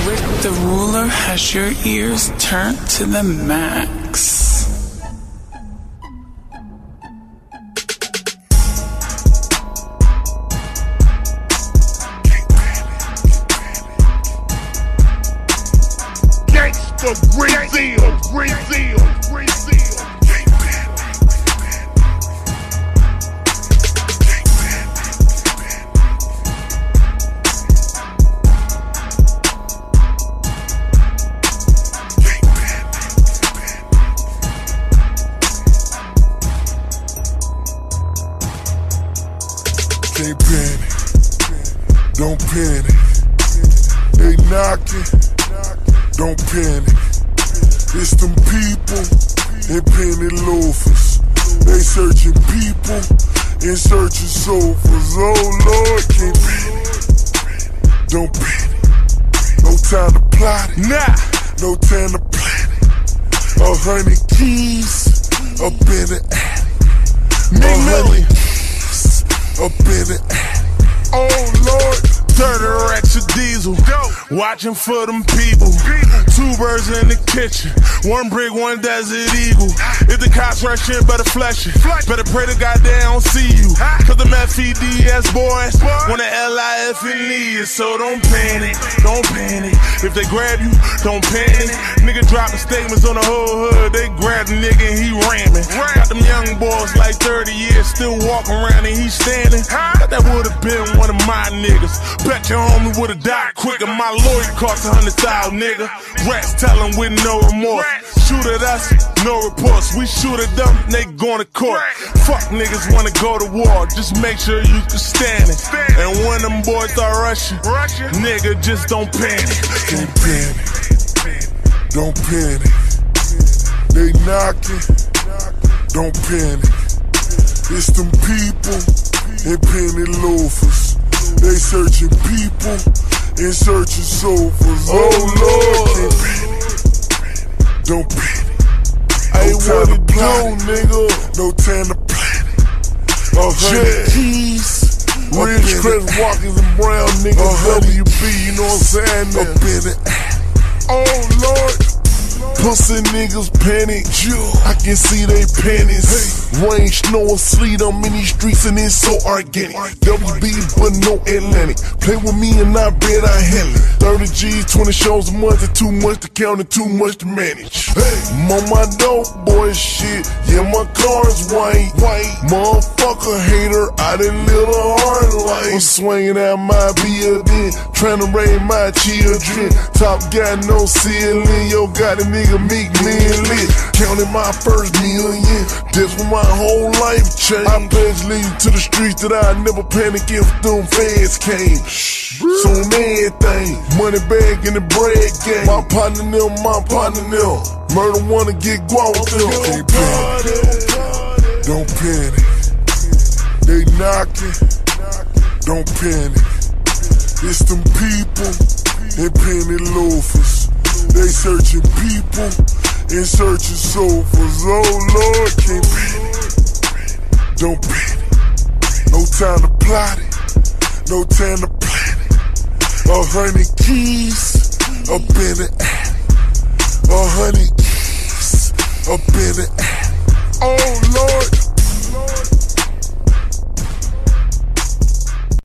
Rick the Ruler has your ears turned to the max. Gangsta Brazil. Can't panic, don't panic. They knocking, don't panic. It's them people in penny loafers. They searching people in search of sofas. Oh Lord, can't panic, don't panic. No time to plot it, no time to plan it. 100 keys up in the attic. 100 keys up in the attic. Oh Lord, 30 racks of diesel, watching for them people. 2 birds in the kitchen, 1 brick, 1 desert eagle. If the cops rush in, better flush it. Better pray to God they don't see you. Cause the FEDS boys want the LIFNE. So don't panic, don't panic. If they grab you, don't panic. Nigga dropping statements on the whole hood. They grab the nigga and he ramming. Got them young boys like 30 years still walking around and he standing. Thought that would've been one of my niggas. Bet your homie would've died quicker. My lawyer cost 100,000, nigga. Rats tellin' with no remorse. Shoot at us, no reports. We shoot at them, they going to court. Fuck niggas wanna go to war. Just make sure you can stand it. And when them boys start rushing, nigga, just don't panic. Can't panic, don't panic. They knocking, don't panic. It's them people in penny loafers. They searching people in search of sofas. Oh Lord, can't panic, don't panic. Hey, what it do, nigga? No time to plan it. 100 keys, Ridge Crest Walkers and Brown niggas, WB, you know what I'm saying? Up in the attic. Oh Lord, pussy niggas panic. I can see they panties. Rain, snow, and sleet, I'm in these streets and it's so organic. WB, but no Atlantic. Play with me and I bet I handle it. 30 G's, 20 shows a month, it's too much to count and too much to manage. I'm on my dope boy shit, yeah, my car's white. Motherfucker hater, I done live a hard life. I'm swinging out my building, trying to raise my children. Top guy, no ceiling, yo, got a nigga meek lit. Counting my first million, that's when my whole life changed. I pledged leave to the streets that I never panic if them feds came. So on everything, money bag in the bread game. My partner them, murder wanna get guap with them. Can't panic, don't panic. They knocking, don't panic. It's them people in penny loafers. They searching people in search of sofas. Oh Lord, can't panic, don't panic. No time to plot it, no time to plan it. 100 keys up in the attic. 100 keys up in the attic. Oh Lord.